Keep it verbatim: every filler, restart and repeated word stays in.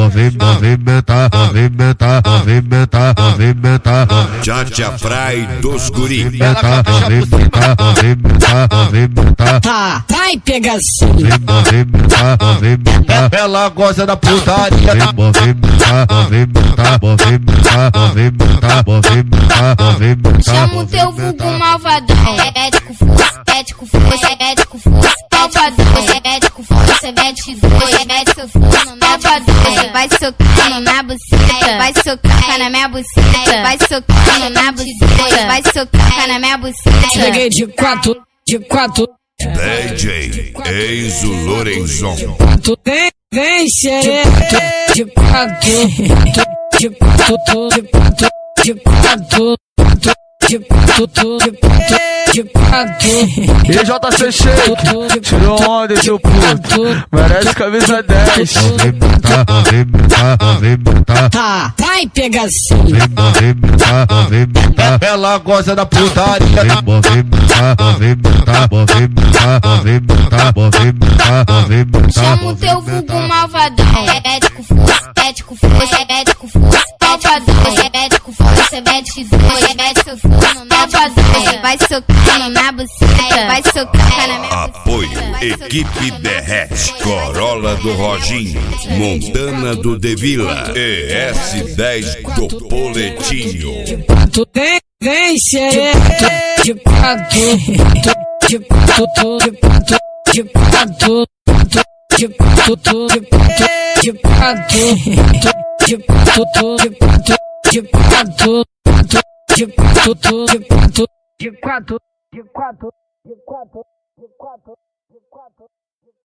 movimenta, movimenta, movimenta, movimenta. Tchatcha Fry dos guri. Movimenta, movimenta, movimenta, movimenta. Tá, vai pegação. Movimenta, movimenta. Ela gosta da putaria. Movimenta, movimenta, movimenta, movimenta, movimenta, movimenta. Chama o teu vulgo malvadão. Ético, força, ético, força, ético, força. Malvadão, ético, força, mete dois, mete seu forno na malvadão. Vai socando na buceta, vai socar na minha buceta, vai socando na buceta, vai socar na minha buceta. Cheguei de quatro, de quatro. D J Enzo Lorenzon. Vem, vem, xereca. De quatro, de quatro, de quatro, de quatro, de quatro, de quatro, de quatro. E J C Shake, tirou onda seu puto, merece camisa dez. Movimenta, movimenta, movimenta. Tá, vai pegação. Movimenta, movimenta. Ela gosta da putaria. Movimenta, movimenta, movimenta, movimenta, movimenta, movimenta. Chama o teu vulgo malvadão. Ético, força, ético, força, ético, força. Malvadão, ético, força, mete dois, mete seu forno na malvadão. Vai socando na buceta, vai socar na minha Apoio Equipe Derrete, Corolla do Roginho, Montana do Devila, E S dez do Poletinho. Vem, vem, xereca. De quatro, de quatro, de quatro, de quatro, de quatro, de quatro, de quatro, de quatro, de quatro, de quatro, de quatro, de quatro, de quatro, de quatro, de quatro, de quatro, de quatro.